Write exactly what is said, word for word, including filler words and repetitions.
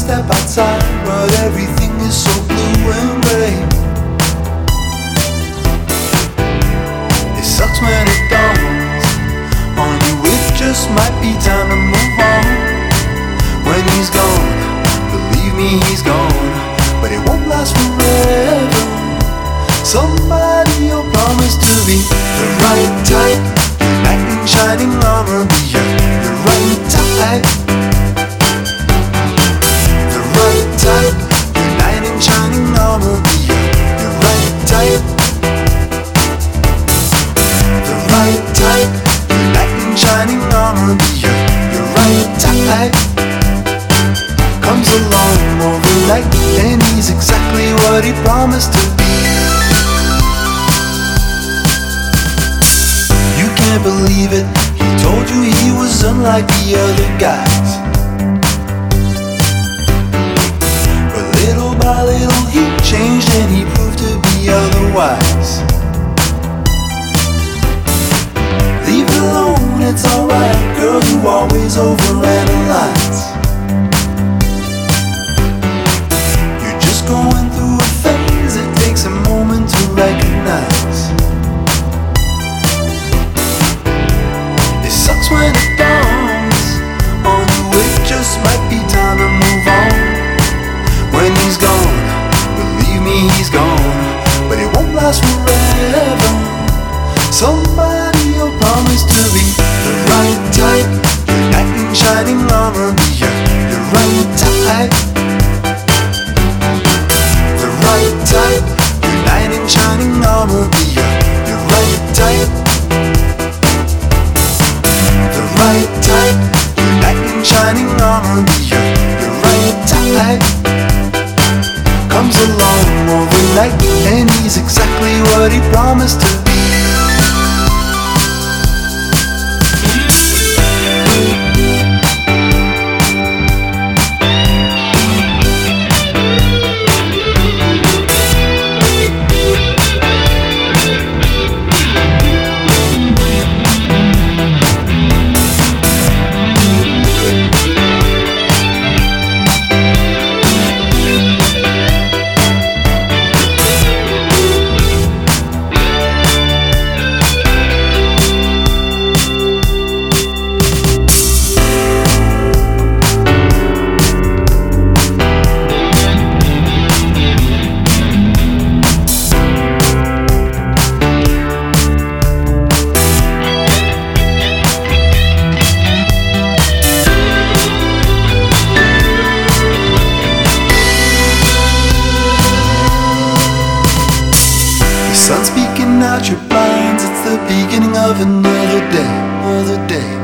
step outside, but everything is so blue and gray. It sucks when it dawns on you, it just might be time to move on. When he's gone, believe me, he's gone, but it won't last forever. Somebody you'll promise to be the right type, knight in shining armor, be your, the right type. The right type, the knight in shining armor, be your, the right type. The right type, the knight in shining armor, be your, the right type. Comes along overnight, and he's exactly what he promised to be. You can't believe it, he told you he was unlike the other guys, but little by little he changed and he proved to be otherwise. Leave it alone, it's alright, girl, you always overanalyze. You're just going through a phase, it takes a moment to recognize. It sucks when it dawns on you, it just might be time to move on. When he's gone, believe me, he's gone, but it won't last forever. Somebody you'll promise to be the right type, your knight in shining armor, be your, the right type. The right type, your knight in shining armor, be your, the right type. The right type, your knight in shining armor, be your, the right type. Comes along overnight, and he's exactly what he promised to be. Sun's peeking out your blinds, it's the beginning of another day, another day.